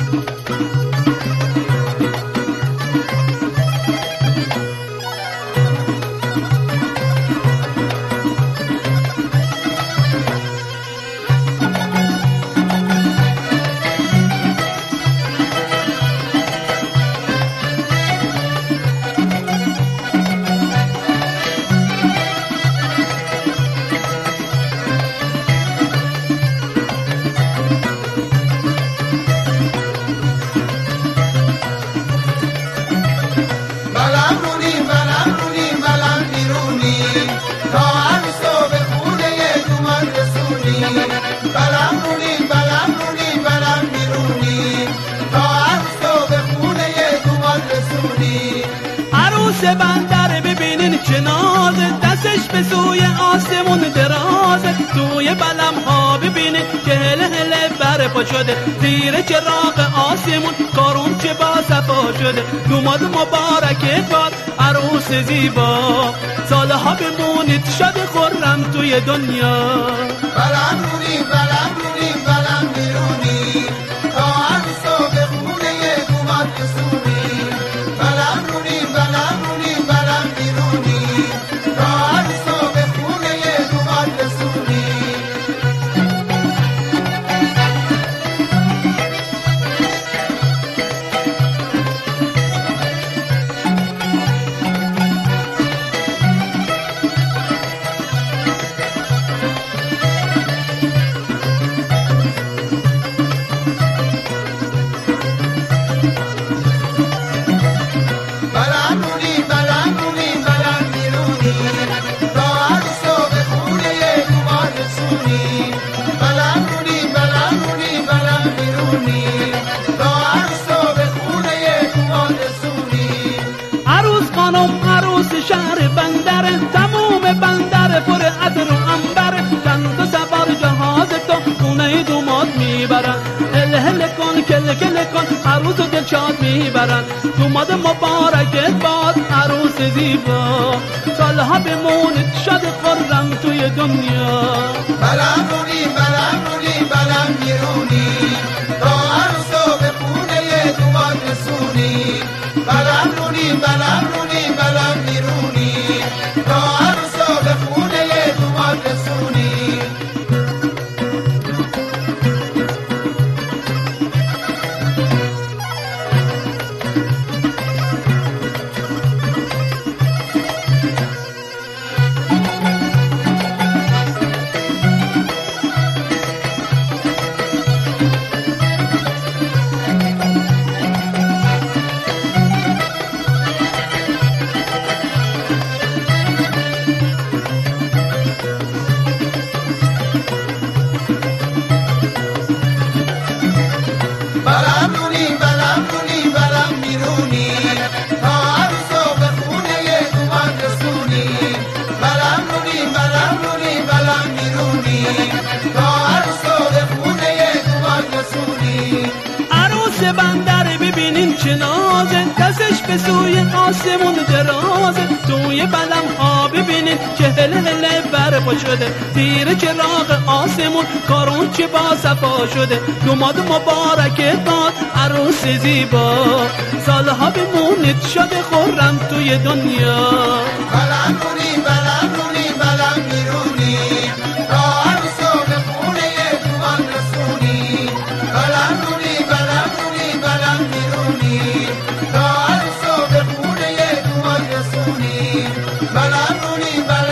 عروس بندر ببینین چه نازه، دستش به سوی آسمون درازه. توی بلم ها ببینین که هله هله برپا شده، زیر چراغ آسمون کارون چه با صفا شده. دوماد مبارکت باد عروس زیبا، سالها بمونید شاد خرم توی دنیا. بلم رونی بلم رونی بلم بیرونی، تا عروسا به خونه دوماد رسونی. بلم رونی بلم رونی بلم بیرونی، تا عروسا به خونه دوماد رسونی. شهر بندر تموم بندر پر عطر و عنبر، چند تا سوار جهاز تو خونه دوماد میبرن. هل هل کن کل کل کن عروس و دلشاد میبرن. دوماد مبارکت باد عروس زیبا، سالها بمونید شاد خرم توی دنیا. بلم رونی بلم رونی بلم بیرونی، تا عروسا به خونه دوماد رسونی. بلم رونی بلم رونی بلم بیرونی، تا عروسا به خونه دوماد رسونی. بلم رونی بلم رونی بلم بیرونی، تا عروسا به خونه دوماد رسونی. بلم رونی بلم رونی بلم بیرونی، تا عروسا به خونه دوماد رسونی. عروس بندر ببینین چه نازه، دستش به سوی آسمون درازه. توی بلم ها ببینین که هله هله برپا شده، زیر چراغ آسمون کارون چه با صفا شده. دوماد مبارکت باد عروس زیبا، سالها بمونید شاد خرم توی دنیا. بلم رونی بلم رونی بلم بیرونی، تا عروسا به خونه دوماد رسونی. بلم رونی بلم رونی بلم بیرونی، تا عروسا به خونه دوماد رسونی. بلم رونی بلم